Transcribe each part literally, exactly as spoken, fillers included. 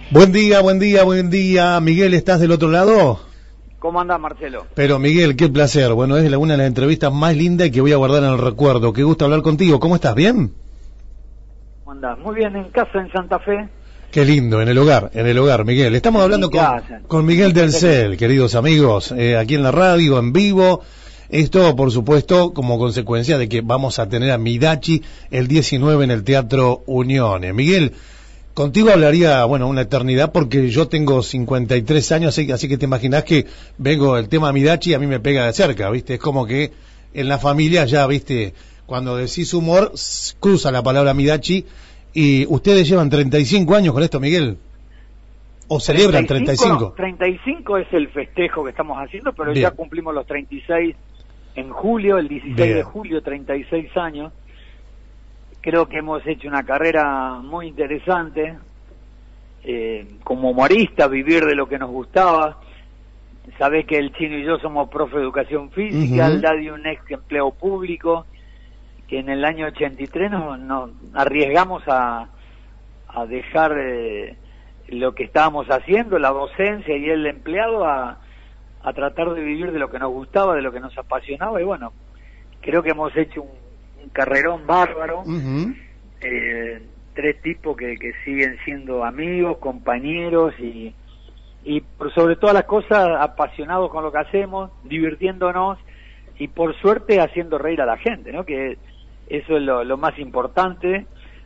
Buen día, buen día, buen día. Miguel, ¿estás del otro lado? ¿Cómo andás, Marcelo? Pero Miguel, qué placer. Bueno, es una de las entrevistas más lindas que voy a guardar en el recuerdo. Qué gusto hablar contigo. ¿Cómo estás? ¿Bien? ¿Cómo andás? Muy bien, en casa en Santa Fe. Qué lindo, en el hogar, en el hogar, Miguel. Estamos hablando con, con Miguel del Cel, queridos amigos, eh, aquí en la radio, en vivo. Esto, por supuesto, como consecuencia de que vamos a tener a Midachi el diecinueve en el Teatro Unione. Miguel, contigo hablaría, bueno, una eternidad, porque yo tengo cincuenta y tres años, así, así que te imaginás que vengo el tema Midachi, a mí me pega de cerca, ¿viste? Es como que en la familia ya, ¿viste? Cuando decís humor, cruza la palabra Midachi. ¿Y ustedes llevan treinta y cinco años con esto, Miguel? ¿O celebran treinta y cinco? treinta y cinco es el festejo que estamos haciendo, pero Bien. Ya cumplimos los treinta y seis en julio, el dieciséis Bien. de julio, treinta y seis años. Creo que hemos hecho una carrera muy interesante, eh, como humorista, vivir de lo que nos gustaba. Sabés que el Chino y yo somos profe de educación física, uh-huh. El Daddy un ex empleo público, que en el año ochenta y tres nos, nos arriesgamos a, a dejar eh, lo que estábamos haciendo, la docencia y el empleado, a, a tratar de vivir de lo que nos gustaba, de lo que nos apasionaba, y bueno, creo que hemos hecho un, un carrerón bárbaro, uh-huh. eh, tres tipos que, que siguen siendo amigos, compañeros y, y por sobre todas las cosas apasionados con lo que hacemos, divirtiéndonos y por suerte haciendo reír a la gente, ¿no? Que eso es lo, lo más importante,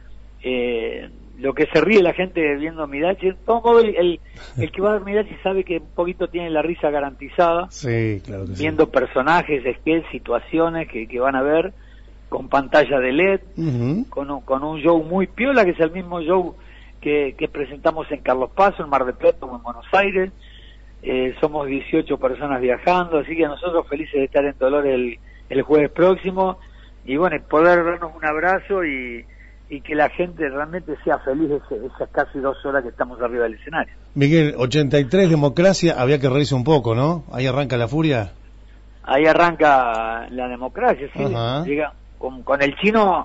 eh, lo que se ríe la gente viendo Midachi. Todo el, el, el que va a ver Midachi sabe que un poquito tiene la risa garantizada, sí, claro que viendo sí. Personajes, sketches, situaciones que, que van a ver con pantalla de L E D, uh-huh. con, un, con un show muy piola, que es el mismo show que, que presentamos en Carlos Paz, en Mar del Plata o en Buenos Aires. Eh, somos dieciocho personas viajando, así que nosotros felices de estar en Dolores el, el jueves próximo. Y bueno, poder darnos un abrazo y, y que la gente realmente sea feliz ese, esas casi dos horas que estamos arriba del escenario. Miguel, ochenta y tres, democracia, había que reírse un poco, ¿no? Ahí arranca la furia. Ahí arranca la democracia, sí. Ajá. Llega, con, con el Chino,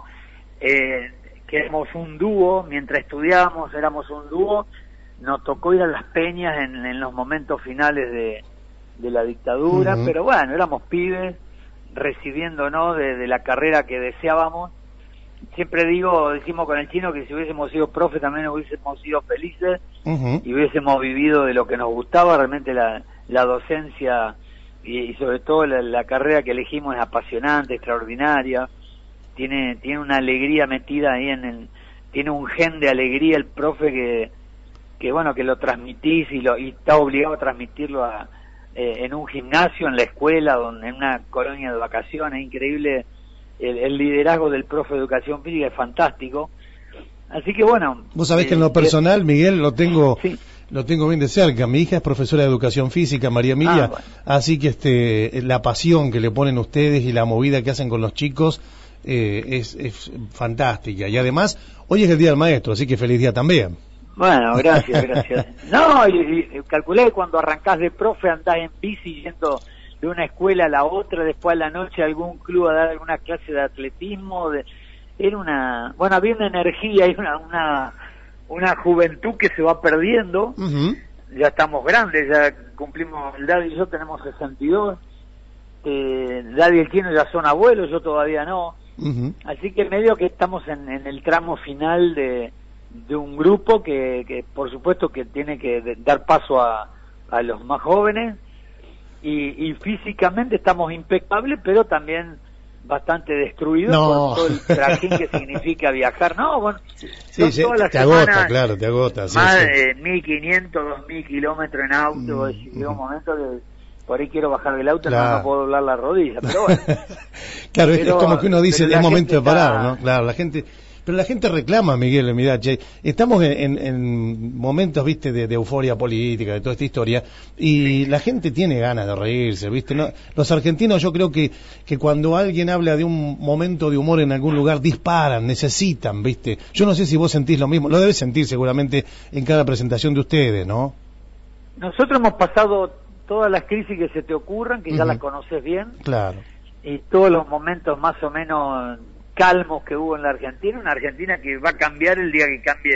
eh, que éramos un dúo, mientras estudiábamos éramos un dúo, nos tocó ir a las peñas en, en los momentos finales de, de la dictadura, uh-huh. Pero bueno, éramos pibes, recibiéndonos de, de la carrera que deseábamos. Siempre digo, decimos con el Chino que si hubiésemos sido profe también hubiésemos sido felices, uh-huh. Y hubiésemos vivido de lo que nos gustaba. Realmente la, la docencia y, y sobre todo la, la carrera que elegimos es apasionante, extraordinaria, tiene tiene una alegría metida ahí en el, tiene un gen de alegría el profe que que bueno, que lo transmitís y lo y está obligado a transmitirlo a Eh, en un gimnasio, en la escuela, donde en una colonia de vacaciones. Increíble el, el liderazgo del profe de educación física, es fantástico. Así que bueno, vos sabés eh, que en lo personal, Miguel, lo tengo sí. lo tengo bien de cerca. Mi hija es profesora de educación física, María Emilia, ah, bueno. Así que este la pasión que le ponen ustedes y la movida que hacen con los chicos eh, es, es fantástica. Y además hoy es el Día del Maestro, así que feliz día también. Bueno, gracias, gracias. No, y, y calculé que cuando arrancás de profe andás en bici yendo de una escuela a la otra, después a la noche a algún club a dar alguna clase de atletismo. De, era una, bueno, había una energía y una, una, una juventud que se va perdiendo. Uh-huh. Ya estamos grandes, ya cumplimos, el Daddy y yo tenemos sesenta y dos, eh, Daddy y el Chino ya son abuelos, yo todavía no. Uh-huh. Así que medio que estamos en, en el tramo final de de un grupo que, que por supuesto que tiene que de, dar paso a, a los más jóvenes y, y físicamente estamos impecables, pero también bastante destruidos no. Por todo el trajín que significa viajar. No, bueno, sí, sí, todas las te semanas, agota, claro, te agota. Sí, más sí. de mil quinientos, dos mil kilómetros en auto, mm, y llega un momento que por ahí quiero bajar del auto, claro. No, no puedo doblar la rodilla, pero bueno. Claro, pero, es como que uno dice, es momento de parar, está... ¿no? Claro, la gente... Pero la gente reclama, Miguel, mirá, che, estamos en, en, en momentos, viste, de, de euforia política, de toda esta historia, y la gente tiene ganas de reírse, viste, ¿no? Los argentinos, yo creo que, que cuando alguien habla de un momento de humor en algún lugar, disparan, necesitan, viste. Yo no sé si vos sentís lo mismo, lo debes sentir seguramente en cada presentación de ustedes, ¿no? Nosotros hemos pasado todas las crisis que se te ocurran, que uh-huh. Ya las conoces bien. Claro. Y todos los momentos más o menos calmos que hubo en la Argentina, una Argentina que va a cambiar el día que cambie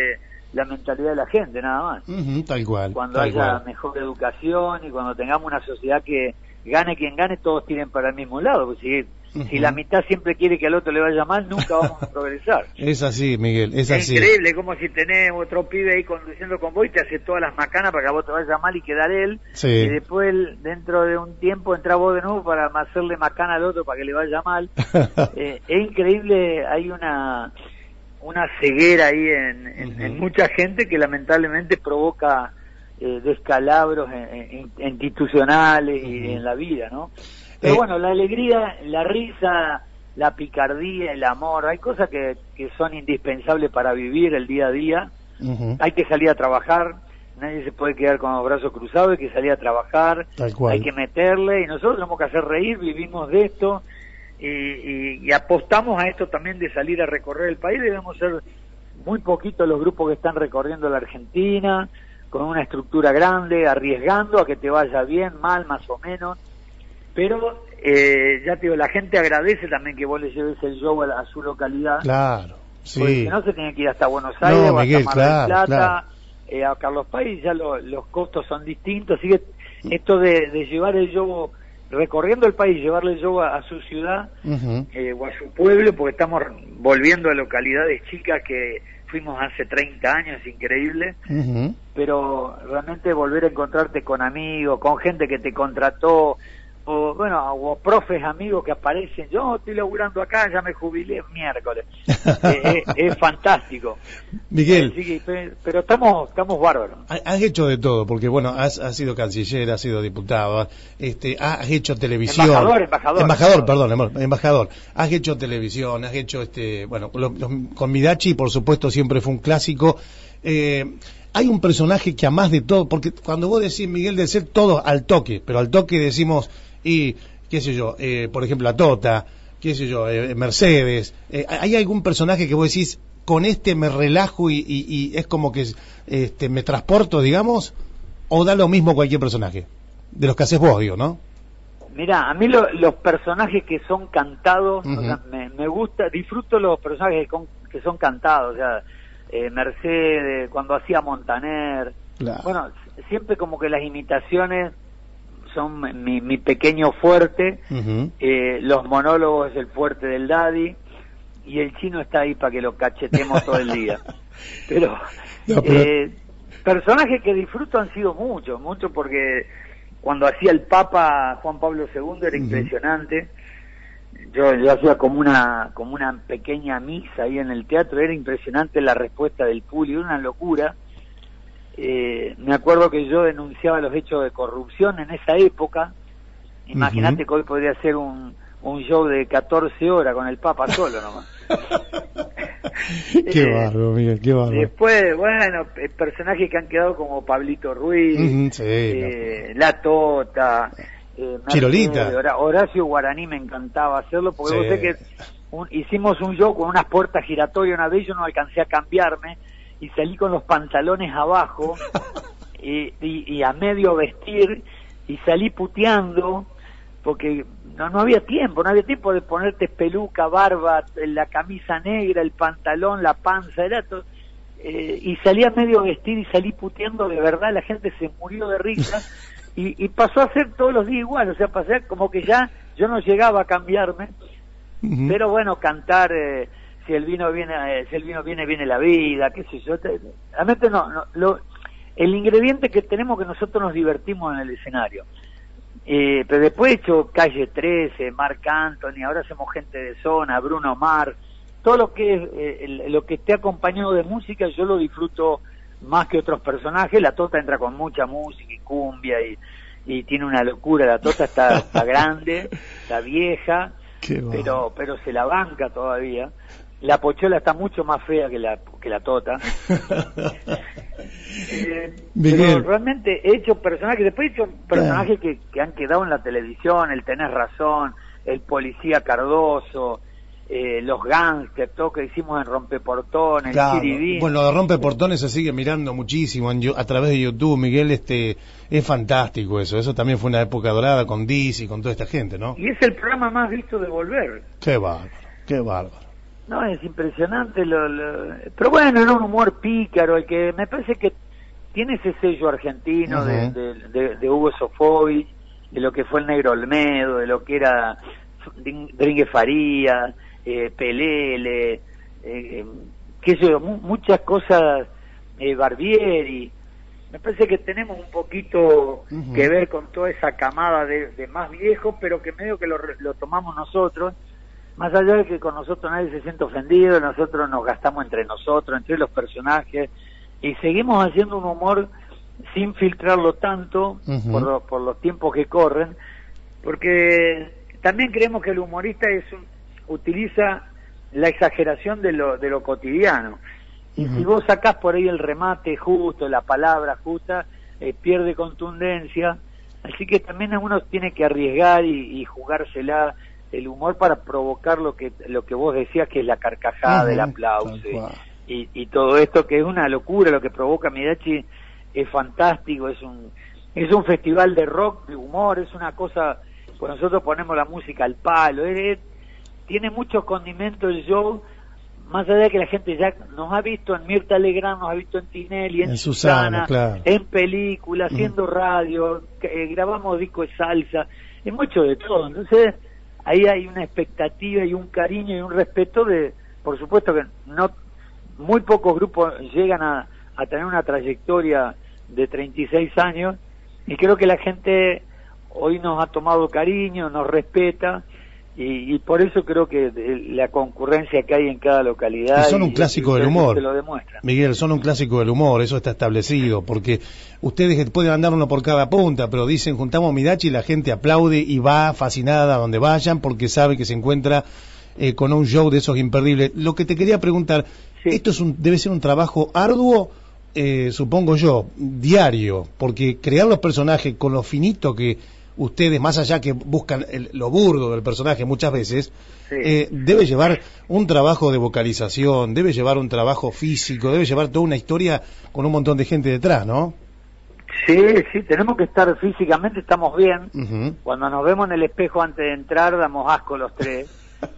la mentalidad de la gente, nada más. Uh-huh, tal cual. Cuando tal haya cual. mejor educación y cuando tengamos una sociedad que gane quien gane, todos tiren para el mismo lado. Pues si, uh-huh. si la mitad siempre quiere que al otro le vaya mal, nunca vamos a progresar. Es así, Miguel, es, es así. Es increíble, como si tenés otro pibe ahí conduciendo con vos y te hace todas las macanas para que a vos te vaya mal y quedar él. Sí. Y después, dentro de un tiempo, entra vos de nuevo para hacerle macana al otro para que le vaya mal. eh, es increíble, hay una... una ceguera ahí en, en, uh-huh. en mucha gente que lamentablemente provoca eh, descalabros en, en, institucionales uh-huh. y en la vida, ¿no? Pero eh, bueno, la alegría, la risa, la picardía, el amor, hay cosas que, que son indispensables para vivir el día a día. Uh-huh. Hay que salir a trabajar, nadie se puede quedar con los brazos cruzados, hay que salir a trabajar, hay que meterle, y nosotros tenemos que hacer reír, vivimos de esto. Y, y, y apostamos a esto también de salir a recorrer el país. Debemos ser muy poquitos los grupos que están recorriendo la Argentina, con una estructura grande, arriesgando a que te vaya bien, mal, más o menos. Pero, eh, ya te digo, la gente agradece también que vos le lleves el show a, a su localidad. Claro, sí. Porque si no se tiene que ir hasta Buenos Aires, no, o Miguel, hasta Mar claro, del Plata, claro. Eh, a Carlos Paz, y ya lo, los costos son distintos. Así que esto de, de llevar el show recorriendo el país, llevarle yo a, a su ciudad uh-huh. eh, o a su pueblo, porque estamos volviendo a localidades chicas que fuimos hace treinta años, increíble, uh-huh. pero realmente volver a encontrarte con amigos, con gente que te contrató, o bueno, o profes amigos que aparecen, yo estoy laburando acá, ya me jubilé miércoles, eh, es, es fantástico. Miguel, eh, sí, pero estamos estamos bárbaros. Has hecho de todo, porque bueno, has, has sido canciller, has sido diputado, este, has hecho televisión, embajador, embajador, embajador, perdón, embajador, has hecho televisión, has hecho este, bueno, lo, lo, con Midachi, por supuesto, siempre fue un clásico. Eh, hay un personaje que a más de todo, porque cuando vos decís Miguel del Cel, todo al toque, pero al toque decimos, y qué sé yo, eh, por ejemplo, la Tota, qué sé yo, eh, Mercedes, eh, ¿hay algún personaje que vos decís, con este me relajo y, y, y es como que este, me transporto, digamos, o da lo mismo cualquier personaje? De los que haces vos, digo, ¿no? Mirá, a mí lo, los personajes que son cantados, uh-huh. o sea, me, me gusta, disfruto los personajes que, con, que son cantados, o sea, eh, Mercedes, cuando hacía Montaner, claro. Bueno, siempre como que las imitaciones son mi, mi pequeño fuerte, uh-huh. eh, los monólogos es el fuerte del Daddy, y el chino está ahí para que lo cachetemos todo el día. Pero, no, pero... Eh, personajes que disfruto han sido muchos, muchos porque cuando hacía el Papa Juan Pablo segundo era uh-huh. impresionante. Yo, yo hacía como una como una pequeña misa ahí en el teatro, era impresionante la respuesta del público, una locura. Eh, me acuerdo que yo denunciaba los hechos de corrupción en esa época. Imagínate uh-huh. que hoy podría ser un, un show de catorce horas con el Papa solo nomás. Qué eh, bárbaro, Miguel, qué bárbaro. Después, bueno, personajes que han quedado como Pablito Ruiz, uh-huh, sí, eh, no. La Tota, eh, Chirolita, Hora, Horacio Guaraní, me encantaba hacerlo porque sí. Vos sé que un, hicimos un show con unas puertas giratorias una vez, yo no alcancé a cambiarme y salí con los pantalones abajo y, y, y a medio vestir y salí puteando porque no no había tiempo, no había tiempo de ponerte peluca, barba, la camisa negra, el pantalón, la panza, era todo, eh, y salí a medio vestir y salí puteando de verdad, la gente se murió de risa y, y pasó a ser todos los días igual, o sea, pasé como que ya yo no llegaba a cambiarme, uh-huh. pero bueno, cantar, eh, si el vino viene, eh, si el vino viene, viene la vida, qué sé yo, te, realmente no, no lo, el ingrediente que tenemos que nosotros nos divertimos en el escenario. Eh, pero después he hecho Calle trece, Marc Anthony, ahora hacemos Gente de Zona, Bruno Mars, todo lo que es eh, el, lo que esté acompañado de música yo lo disfruto más que otros personajes. La Tota entra con mucha música y cumbia y, y tiene una locura, la Tota está, está grande, está vieja, pero pero se la banca todavía. La Pochola está mucho más fea que la que la Tota. eh, pero realmente he hecho personajes, después he hecho personajes que, que han quedado en la televisión, el Tenés Razón, el Policía Cardoso, eh, los Gangsters, todo que hicimos en Rompeportones, claro. el Chiribín. Bueno, lo de Rompeportones se sigue mirando muchísimo en, a través de YouTube, Miguel, este es fantástico eso, eso también fue una época dorada con Dizzy, con toda esta gente, ¿no? Y es el programa más visto de Volver. Qué bárbaro, qué bárbaro. No, es impresionante, lo, lo... pero bueno, era un humor pícaro, el que me parece que tiene ese sello argentino uh-huh. de, de, de, de Hugo Sofovich, de lo que fue el Negro Olmedo, de lo que era Dringue Faría, eh, Pelele, eh, qué sé yo, mu muchas cosas, eh, Barbieri. Me parece que tenemos un poquito uh-huh. que ver con toda esa camada de, de más viejos, pero que medio que lo, lo tomamos nosotros, más allá de que con nosotros nadie se siente ofendido, nosotros nos gastamos entre nosotros, entre los personajes, y seguimos haciendo un humor sin filtrarlo tanto uh-huh. por, lo, por los tiempos que corren, porque también creemos que el humorista es un, utiliza la exageración de lo, de lo cotidiano, y uh-huh. si vos sacás por ahí el remate justo, la palabra justa, eh, pierde contundencia, así que también uno tiene que arriesgar y, y jugársela el humor para provocar lo que lo que vos decías, que es la carcajada, uh-huh. del aplauso y, y, y todo esto, que es una locura lo que provoca Midachi. Es fantástico, es un es un festival de rock, de humor, es una cosa, pues nosotros ponemos la música al palo, es, es, tiene muchos condimentos el show, más allá de que la gente ya nos ha visto en Mirta Legrand, nos ha visto en Tinelli, en, en Susana, Susana claro. en películas, haciendo mm. radio, eh, grabamos discos de salsa, es mucho de todo, entonces ahí hay una expectativa y un cariño y un respeto de, por supuesto que no muy pocos grupos llegan a a tener una trayectoria de treinta y seis años, y creo que la gente hoy nos ha tomado cariño, nos respeta, y, y por eso creo que la concurrencia que hay en cada localidad... Y son un clásico del humor, te lo demuestra. Miguel, son un clásico del humor, eso está establecido, porque ustedes pueden andar uno por cada punta, pero dicen, juntamos Midachi y la gente aplaude y va fascinada a donde vayan, porque sabe que se encuentra eh, con un show de esos imperdibles. Lo que te quería preguntar, sí. ¿esto es un, debe ser un trabajo arduo? Eh, supongo yo, diario, porque crear los personajes con lo finito que ustedes, más allá que buscan el, lo burdo del personaje muchas veces, sí. eh, debe llevar un trabajo de vocalización, debe llevar un trabajo físico, debe llevar toda una historia con un montón de gente detrás, ¿no? Sí, sí, tenemos que estar físicamente, estamos bien. Uh-huh. Cuando nos vemos en el espejo antes de entrar, damos asco los tres.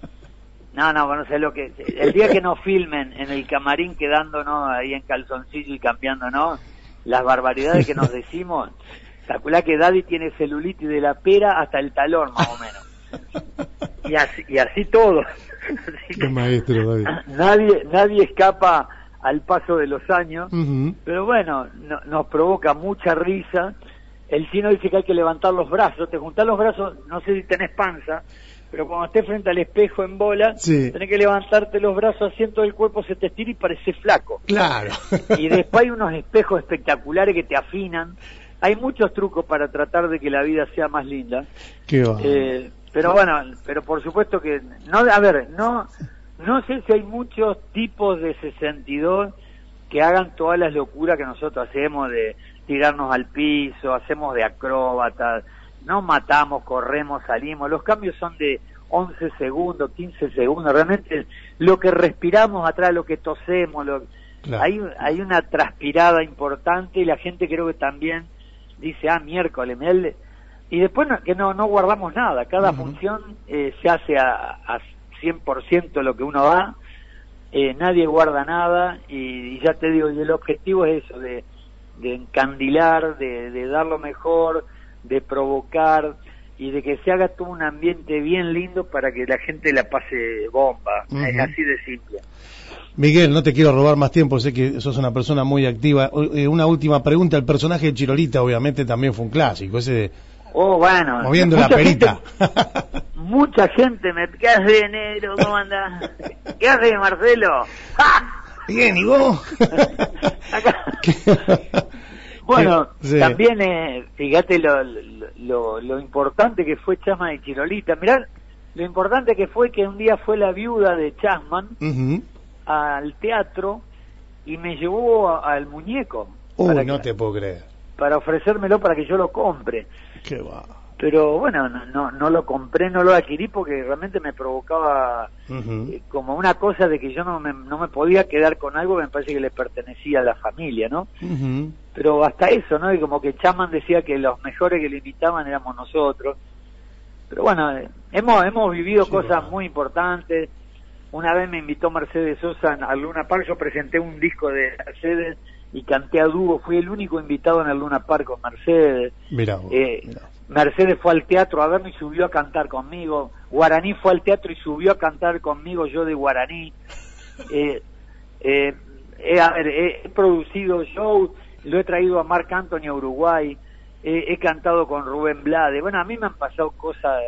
No, no, no sé lo que... El día que nos filmen en el camarín quedándonos ahí en calzoncillo y cambiándonos, las barbaridades que nos decimos, calculá que Daddy tiene celulitis de la pera hasta el talón, más o menos. Y así, y así todo. Así Qué maestro, Daddy. Nadie, nadie escapa al paso de los años, uh-huh. pero bueno, no, nos provoca mucha risa. El chino dice que hay que levantar los brazos, te juntás los brazos, no sé si tenés panza, pero cuando estés frente al espejo en bola, sí. tenés que levantarte los brazos, así todo el cuerpo se te estira y pareces flaco. Claro. Y después hay unos espejos espectaculares que te afinan. Hay muchos trucos para tratar de que la vida sea más linda. Qué va. Eh, pero bueno, pero por supuesto que... no, a ver, no no sé si hay muchos tipos de sesenta y dos que hagan todas las locuras que nosotros hacemos de tirarnos al piso, hacemos de acróbatas, no matamos, corremos, salimos, los cambios son de once segundos, quince segundos, realmente lo que respiramos atrás, lo que tosemos, lo, claro. hay, hay una transpirada importante y la gente creo que también dice, ah, miércoles, mirá el... y después no, que no no guardamos nada, cada uh-huh. función eh, se hace a, a cien por ciento lo que uno da, eh, nadie guarda nada y, y ya te digo, y el objetivo es eso, de, de encandilar, de, de dar lo mejor, de provocar y de que se haga todo un ambiente bien lindo para que la gente la pase bomba, uh-huh. es así de simple. Miguel, no te quiero robar más tiempo, sé que sos una persona muy activa. Eh, una última pregunta, el personaje de Chirolita obviamente también fue un clásico, ese de... Oh, bueno. Moviendo la perita. Gente, mucha gente me... ¿Qué hace, negro? ¿Cómo andás? ¿Qué hace, Marcelo? ¡Ja! Bien, ¿y vos? Bueno, sí. También, eh, fíjate lo, lo, lo importante que fue Chasman y Chirolita. Mirá, lo importante que fue que un día fue la viuda de Chasman uh-huh. al teatro y me llevó a, al muñeco. Uy, no que, te puedo creer. Para ofrecérmelo para que yo lo compre. Qué va. Pero bueno, no, no, no lo compré, no lo adquirí porque realmente me provocaba uh-huh. eh, como una cosa de que yo no me, no me podía quedar con algo que me parece que le pertenecía a la familia, ¿no? Uh-huh. Pero hasta eso, ¿no? Y como que Chapman decía que los mejores que le invitaban éramos nosotros. Pero bueno, eh, hemos hemos vivido sí, cosas va. muy importantes. una vez me invitó Mercedes Sosa al Luna Park, yo presenté un disco de Mercedes y canté a dúo, fui el único invitado en el Luna Park con Mercedes. Mirá vos, eh, mirá. Mercedes fue al teatro a verme y subió a cantar conmigo. Guaraní fue al teatro y subió a cantar conmigo, yo de Guaraní. Eh, eh, eh, a ver, he, he producido shows, lo he traído a Marc Anthony a Uruguay, eh, he cantado con Rubén Blades. Bueno, a mí me han pasado cosas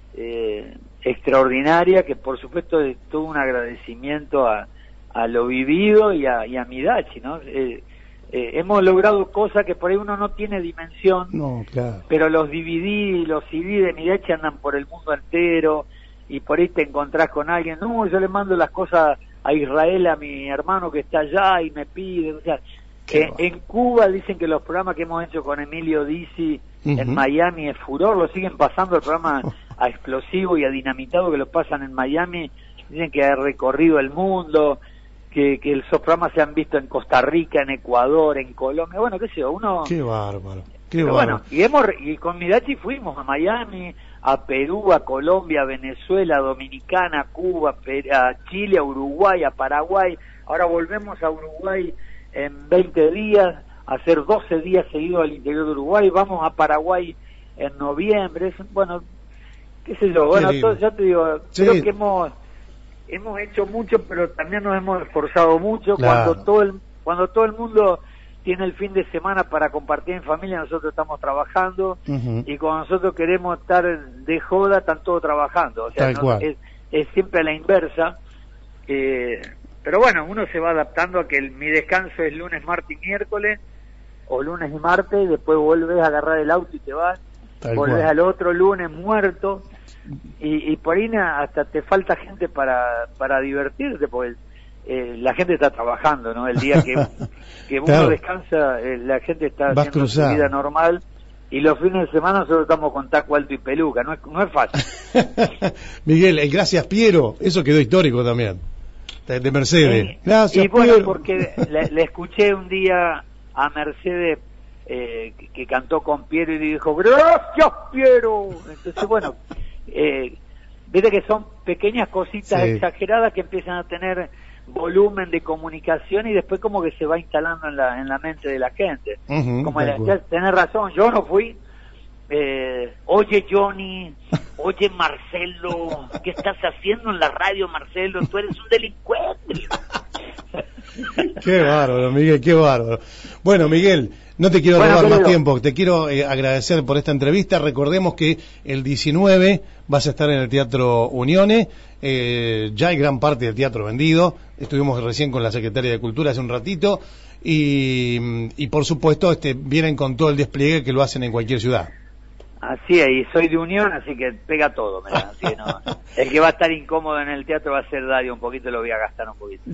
eh, extraordinarias que por supuesto es todo un agradecimiento a, a lo vivido y a, y a Midachi, ¿no? Eh, Eh, hemos logrado cosas que por ahí uno no tiene dimensión, no, claro. Pero los D V D, los C D de Midachi andan por el mundo entero y por ahí te encontrás con alguien, no, yo le mando las cosas a Israel, a mi hermano que está allá y me pide, o sea, eh, en Cuba dicen que los programas que hemos hecho con Emilio Dizzi uh-huh. en Miami es furor, lo siguen pasando el programa a Explosivo y a Dinamitado que lo pasan en Miami, dicen que ha recorrido el mundo, que, que esos programas se han visto en Costa Rica, en Ecuador, en Colombia, bueno, qué sé yo, uno... Qué bárbaro, qué Pero bárbaro. Bueno, y, hemos, y con Midachi fuimos a Miami, a Perú, a Colombia, a Venezuela, a Dominicana, a Cuba, a Chile, a Uruguay, a Paraguay, ahora volvemos a Uruguay en veinte días, a hacer doce días seguidos al interior de Uruguay, vamos a Paraguay en noviembre, bueno, qué sé yo, bueno, todo, ya te digo, sí. Creo que hemos... hemos hecho mucho, pero también nos hemos esforzado mucho. Claro. Cuando todo el cuando todo el mundo tiene el fin de semana para compartir en familia, nosotros estamos trabajando, uh-huh. y cuando nosotros queremos estar de joda, están todos trabajando. O sea, no, es, es siempre a la inversa. Eh, pero bueno, uno se va adaptando a que el, mi descanso es lunes, martes y miércoles, o lunes y martes, y después vuelves a agarrar el auto y te vas, Tal volvés cual. Al otro lunes muerto. Y, y por ahí hasta te falta gente para para divertirte, porque eh, la gente está trabajando, ¿no? El día que, que uno claro. descansa, eh, la gente está Vas haciendo cruzado. Su vida normal, y los fines de semana nosotros estamos con taco alto y peluca, no es, no es fácil. Miguel, el gracias Piero, eso quedó histórico también, de, de Mercedes. Eh, gracias y bueno, Piero. porque le, le escuché un día a Mercedes eh, que, que cantó con Piero y dijo, gracias Piero. Entonces, bueno... Eh, viste que son pequeñas cositas sí. exageradas que empiezan a tener volumen de comunicación y después como que se va instalando en la en la mente de la gente. Uh-huh, como la, ya, tenés razón, yo no fui. Eh, oye Johnny, oye Marcelo, ¿qué estás haciendo en la radio, Marcelo? Tú eres un delincuente. Qué bárbaro, Miguel, qué bárbaro. Bueno, Miguel, no te quiero bueno, robar querido. más tiempo, te quiero eh, agradecer por esta entrevista. Recordemos que el diecinueve vas a estar en el Teatro Unione, eh, ya hay gran parte del teatro vendido, estuvimos recién con la Secretaria de Cultura hace un ratito, y, y por supuesto este vienen con todo el despliegue que lo hacen en cualquier ciudad. Así es, y soy de Unión, así que pega todo, ¿verdad? Así que no, el que va a estar incómodo en el teatro va a ser Dario, un poquito lo voy a gastar un poquito.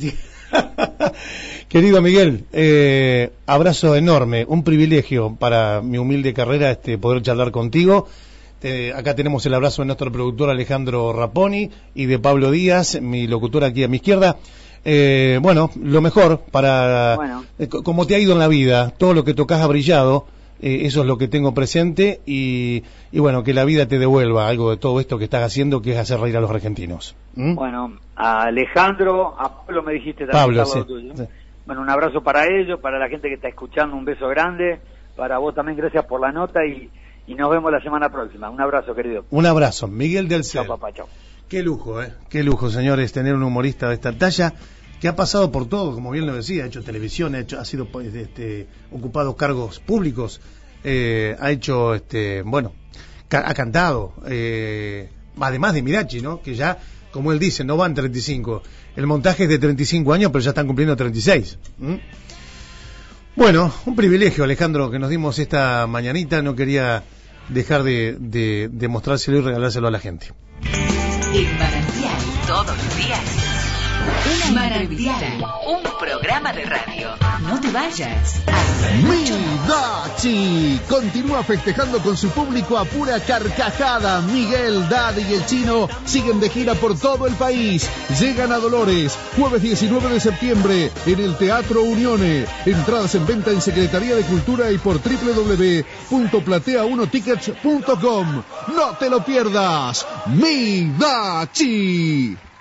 Querido Miguel, eh, abrazo enorme, un privilegio para mi humilde carrera este poder charlar contigo. Eh, acá tenemos el abrazo de nuestro productor Alejandro Raponi y de Pablo Díaz, mi locutor aquí a mi izquierda. Eh, bueno, lo mejor para, bueno. eh, como te ha ido en la vida, todo lo que tocas ha brillado. Eh, eso es lo que tengo presente y, y bueno, que la vida te devuelva algo de todo esto que estás haciendo, que es hacer reír a los argentinos. ¿Mm? Bueno, a Alejandro, a Pablo me dijiste también. Pablo, sí, tuyo. sí. Bueno, un abrazo para ellos, para la gente que está escuchando, un beso grande, para vos también, gracias por la nota y, y nos vemos la semana próxima. Un abrazo, querido. Un abrazo, Miguel del Cel. Chao, papá, chao. Qué lujo, ¿eh? Qué lujo, señores, tener un humorista de esta talla, que ha pasado por todo, como bien lo decía, ha hecho televisión, ha, hecho, ha sido pues, este, ocupado cargos públicos, eh, ha hecho, este, bueno, ca ha cantado, eh, además de Midachi, ¿no? Que ya, como él dice, no van treinta y cinco, el montaje es de treinta y cinco años, pero ya están cumpliendo treinta y seis. ¿Mm? Bueno, un privilegio, Alejandro, que nos dimos esta mañanita, no quería dejar de, de, de mostrárselo y regalárselo a la gente. En Manantial, todos los días. Una Manantial, un programa de radio. No te vayas. Midachi continúa festejando con su público a pura carcajada. Miguel, Daddy y el Chino siguen de gira por todo el país. Llegan a Dolores, jueves diecinueve de septiembre, en el Teatro Unione. Entradas en venta en Secretaría de Cultura y por doble u doble u doble u punto platea uno tickets punto com. No te lo pierdas. Midachi.